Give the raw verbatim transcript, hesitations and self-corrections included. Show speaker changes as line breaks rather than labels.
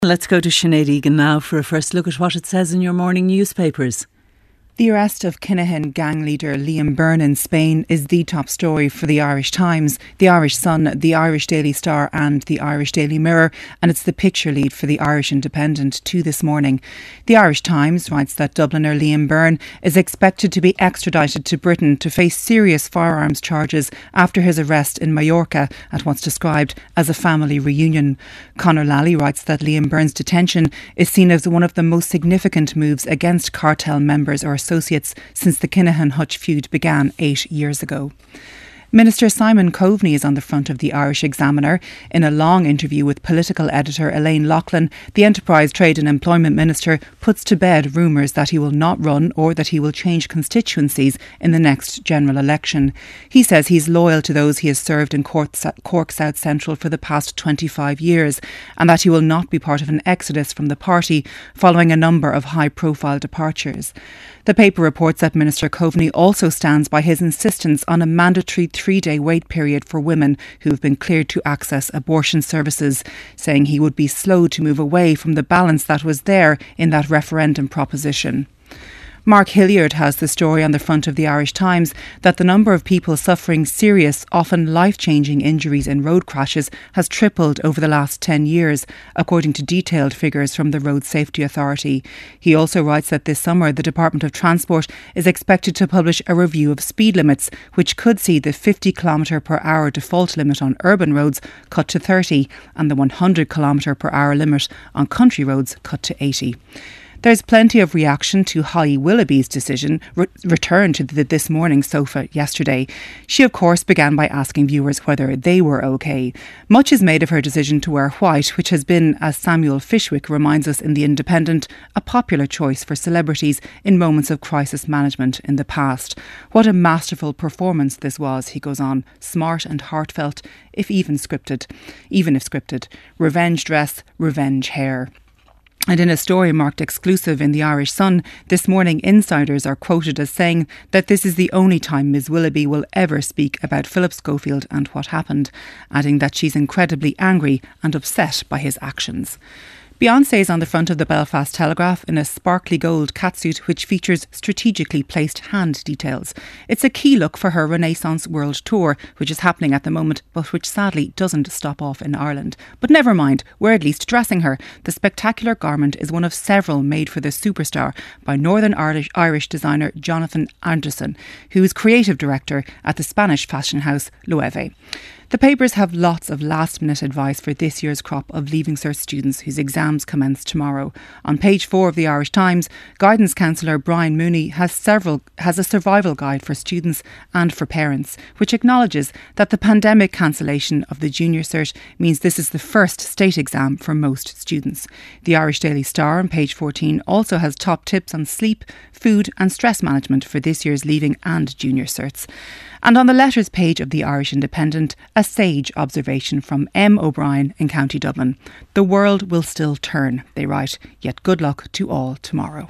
Let's go to Sinead Egan now for a first look at what it says in your morning newspapers.
The arrest of Kinahan gang leader Liam Byrne in Spain is the top story for the Irish Times, the Irish Sun, the Irish Daily Star and the Irish Daily Mirror, and it's the picture lead for the Irish Independent too this morning. The Irish Times writes that Dubliner Liam Byrne is expected to be extradited to Britain to face serious firearms charges after his arrest in Mallorca at what's described as a family reunion. Conor Lally writes that Liam Byrne's detention is seen as one of the most significant moves against cartel members or associates since the Kinahan-Hutch feud began eight years ago. Minister Simon Coveney is on the front of the Irish Examiner. In a long interview with political editor Elaine Loughlin, the Enterprise, Trade and Employment Minister puts to bed rumours that he will not run or that he will change constituencies in the next general election. He says he's loyal to those he has served in Cork, Cork South Central for the past twenty-five years and that he will not be part of an exodus from the party following a number of high-profile departures. The paper reports that Minister Coveney also stands by his insistence on a mandatory three-day wait period for women who have been cleared to access abortion services, saying he would be slow to move away from the balance that was there in that referendum proposition. Mark Hilliard has the story on the front of the Irish Times that the number of people suffering serious, often life-changing injuries in road crashes has tripled over the last ten years, according to detailed figures from the Road Safety Authority. He also writes that this summer the Department of Transport is expected to publish a review of speed limits, which could see the fifty kilometre per hour default limit on urban roads cut to thirty and the one hundred kilometre per hour limit on country roads cut to eighty. There's plenty of reaction to Holly Willoughby's decision, re- return to the This Morning sofa yesterday. She, of course, began by asking viewers whether they were okay. Much is made of her decision to wear white, which has been, as Samuel Fishwick reminds us in The Independent, a popular choice for celebrities in moments of crisis management in the past. What a masterful performance this was, he goes on, smart and heartfelt, if even scripted. Even if scripted. Revenge dress, revenge hair. And in a story marked exclusive in the Irish Sun, this morning insiders are quoted as saying that this is the only time Miz Willoughby will ever speak about Philip Schofield and what happened, adding that she's incredibly angry and upset by his actions. Beyoncé is on the front of the Belfast Telegraph in a sparkly gold catsuit which features strategically placed hand details. It's a key look for her Renaissance World Tour, which is happening at the moment, but which sadly doesn't stop off in Ireland. But never mind, we're at least dressing her. The spectacular garment is one of several made for the superstar by Northern Irish, Irish designer Jonathan Anderson, who is creative director at the Spanish fashion house Loewe. The papers have lots of last-minute advice for this year's crop of Leaving Cert students whose exams commence tomorrow. On page four of the Irish Times, guidance counsellor Brian Mooney has several has a survival guide for students and for parents, which acknowledges that the pandemic cancellation of the Junior Cert means this is the first state exam for most students. The Irish Daily Star on page fourteen also has top tips on sleep, food and stress management for this year's Leaving and Junior Certs. And on the letters page of the Irish Independent, a sage observation from M. O'Brien in County Dublin. The world will still turn, they write, yet good luck to all tomorrow.